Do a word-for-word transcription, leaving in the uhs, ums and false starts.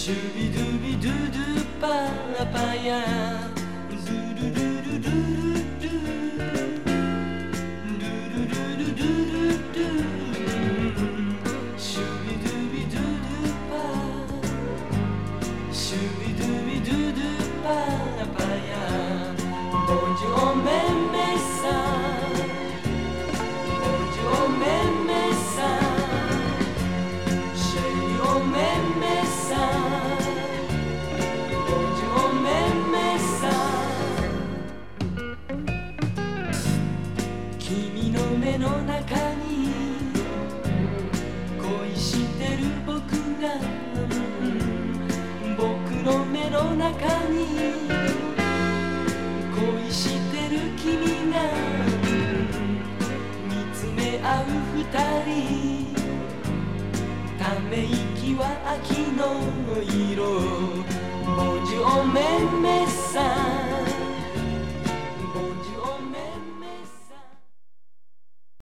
シュビドゥビドゥドゥパパヤドゥルルルルルルルルルルルルシュビドゥビドゥドゥパシュビドゥビドゥドゥパパヤボンジュオメメサボンジュオメメサシェリオメメサボンジュオメメサ君の目の中に恋してる僕が僕の目の中に恋してる君が見つめ合う二人ため息は秋の色ボンジュオメン